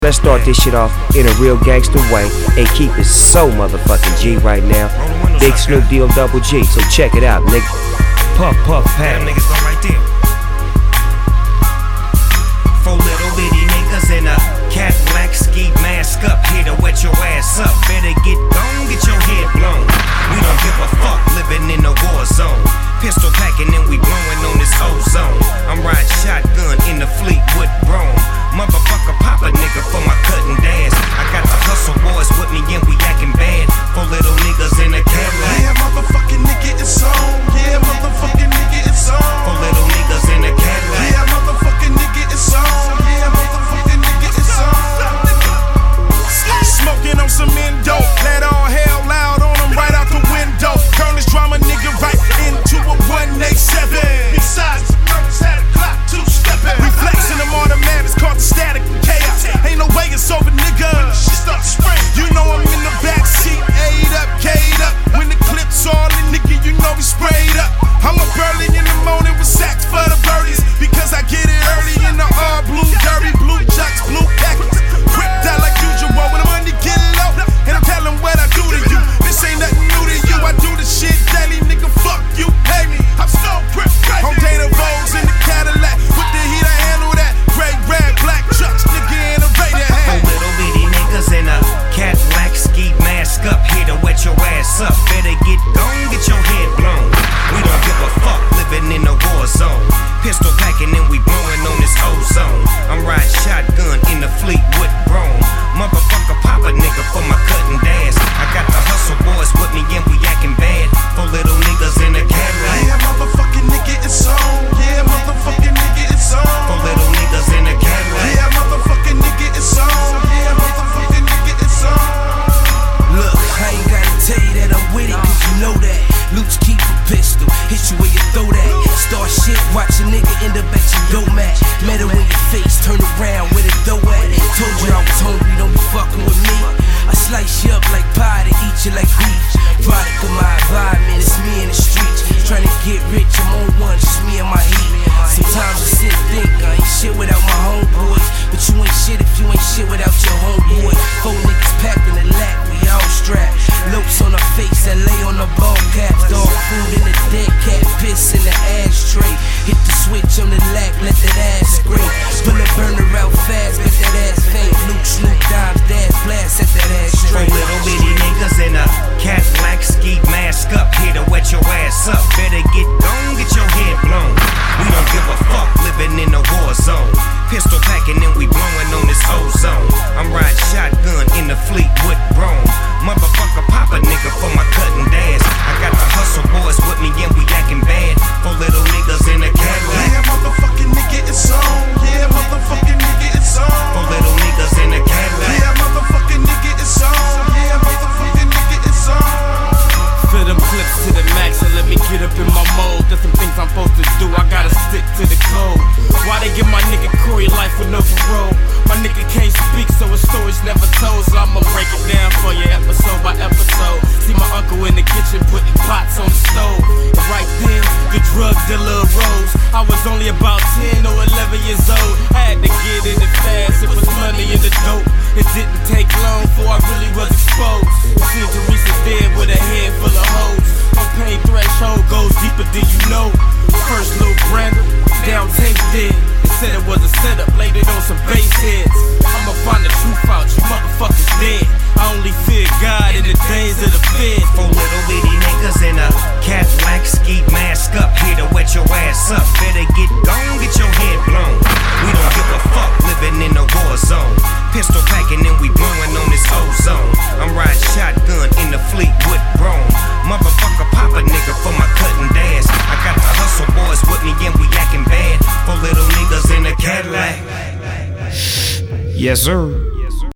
Let's start this shit off in a real gangster way and keep it so motherfucking G right now. Big Snoop D-O double G, so check it out, nigga. Puff, puff, pass. Damn niggas go right there. 4 little bitty niggas in a Cadillac ski mask up, here to wet your ass up. Better get gone, get your head blown. We don't give a fuck, living in a war zone. Pistol packing and we blowing on this ozone. I'm riding shotgun in the Fleetwood Rome. Motherfucker pop a nigga for my cutting dash. I got the hustle boys with me and we acting bad. 4 little niggas in a Cadillac. Yeah, motherfucking nigga, it's on. Yeah, motherfucking nigga, it's on. 4 little niggas in a Cadillac. Yeah, motherfucking nigga, it's on. Yeah, motherfucking nigga, it's on. Smoking on some endo, let all hell loud on them right out the window. Turn this drama nigga right into a 187. Besides, the brothers had a clock, 2-stepping. Reflexing them automatics, caught the static chaos. Ain't no way it's over, nigga. Shit starts spraying. You know I'm in the backseat, A'd up, K'd up. When the clip's all in, nigga, you know we sprayed up. I'm up early in the morning with sacks for the birdies, because I get it early in the all blue derby, blue chucks, blue khakis. Whipped out like usual when the money get low, and I'm telling what I do to you. This ain't nothing new to you. I do the shit daily, nigga. Fuck you, pay me. I'm so grip crazy. On Dana Vogues in the Cadillac, with the heat I handle that. Gray, red, black trucks, nigga in a Raider hat. 4 little bitty niggas in a Cadillac ski mask up, here to wet your ass up. Better get gone, get your head blown. We don't give a fuck, living in a war zone. Pistol packing and we blowing on this ozone. I'm riding shotgun in the Fleetwood Rome. Motherfucker pop a nigga for my cutting dash. I got the hustle boys with me and we acting bad. 4 little niggas in a Cadillac. Yeah, motherfucking nigga, it's on. Yeah, motherfucking nigga, it's on. 4 little niggas in a Cadillac. Yeah, motherfucking nigga, it's on. Yeah, motherfucking nigga, it's on. Look, I ain't gotta tell you that I'm with it, cause you know that. Loops keep a pistol, hit you where you throw that. Start shit, watch a nigga end up at your doormat. Metal in your face, turn around with a dough at. Told you I was hungry, don't be fucking with me. I slice you up like pie to eat you like beef. Product of my environment, it's me in the streets. Trying to get rich, I'm on one, just me and my heat. Sometimes I sit and think I ain't shit without my homeboys, but you ain't shit if you ain't shit without your homeboy. 4 niggas packed in the lap, we all strapped. Lopes on our face that lay on the ball caps. Dog food in the dead cat, piss in the ashtray. Hit the switch on the lack, let that ass scrape. Pull a burner out fast, bet that ass faint. Luke, Snoop, Dimes, Dash, blast, set that ass 4 straight. little bitty niggas in a Cadillac ski mask up, here to wet your ass up. Better get gone, get your head blown. We don't give a fuck, living in a war zone. Pistol packing and we blowing on this ozone. I'm riding shotgun in the Fleetwood Rome. Motherfucker pop a nigga for my cutting dash. I got the hustle boys with me and we acting bad. 4 little niggas in a Cadillac. Yeah, motherfucking nigga, it's on. Yeah, motherfucking nigga, it's on. 4 little niggas in a Cadillac. Yeah, motherfucking nigga, it's on. Yeah, motherfucking nigga, it's on. Fill them clips to the max and let me get up in my mode. There's some things I'm supposed to do, I gotta stick to the code. Why they give my nigga Corey life with no parole? My nigga can't speak, so his story's never told. So I'ma break it down for you episode by episode. See my uncle in the kitchen putting pots on the stove. And right then, the drug dealer arose. I was only about 10 or 11 years old. I had to get in it fast, it was money in the dope. It didn't take long before I really was exposed. Seen Teresa dead with a head full of hoes. My pain threshold goes deeper than you know. First little Brandon, down tape dead. They said it was a setup, laid it on some bass heads. I'ma find the truth out, you motherfuckers dead. I only fear God in the days of the Fed. 4 little bitty niggas in a Cadillac ski mask up, here to wet your ass up. Better get gone, get your head blown. We don't give a fuck, living in a war zone. Pistol packing and we blowing on this ozone. I'm riding shotgun in the Fleetwood Rome. Motherfucker pop a nigga for my cutting dash. I got the hustle boys with me and we acting bad. 4 little niggas in a Cadillac. Yes, sir.